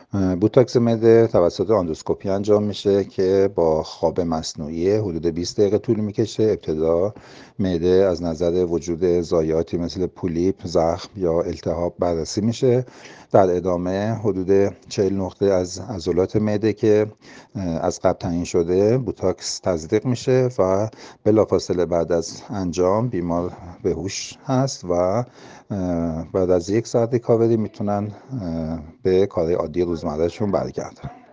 بوتاکس معده توسط اندوسکوپی انجام میشه که با خواب مصنوعی حدود 20 دقیقه طول میکشه. ابتدا معده از نظر وجود ضایعاتی مثل پولیپ، زخم یا التهاب بررسی میشه. در ادامه حدود 40 نقطه از عضلات معده که از قبل تعیین شده بوتاکس تزریق میشه و بلافاصله بعد از انجام بیمار به هوش هست و بعد از 1 ساعت ریکاوری میتونن به کار عادی روزمرهشون برگردن.